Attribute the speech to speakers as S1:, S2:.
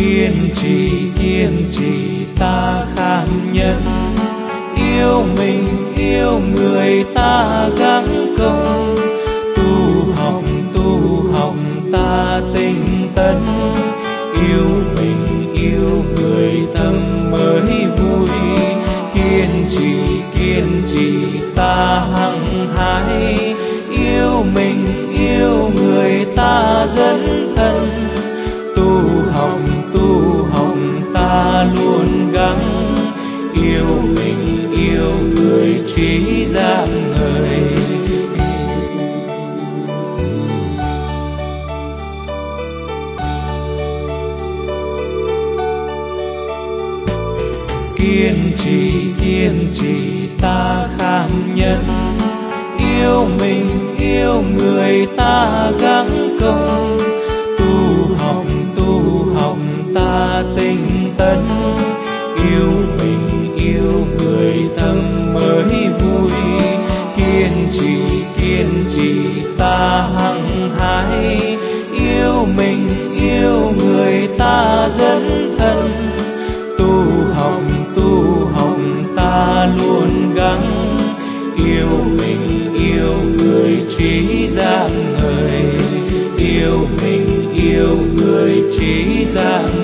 S1: kiên trì ta kham nhân, yêu mình yêu người ta gắng công, tu học ta tinh tấn, yêu mình yêu người tâm mới vui. Kiên trì ta hăng hái, yêu mình yêu người ta dấn thân, tu học ta luôn gắng, yêu mình yêu người trí dạng người. Kiên trì ta kham nhân, yêu mình yêu người ta gắng công, tu học ta tinh tấn, yêu mình yêu người tâm mới vui. Kiên trì ta hăng hái, yêu mình yêu người ta dấn thân, tu học ta luôn gắng, yêu mình yêu người trí dạng người, yêu mình yêu người trí dạng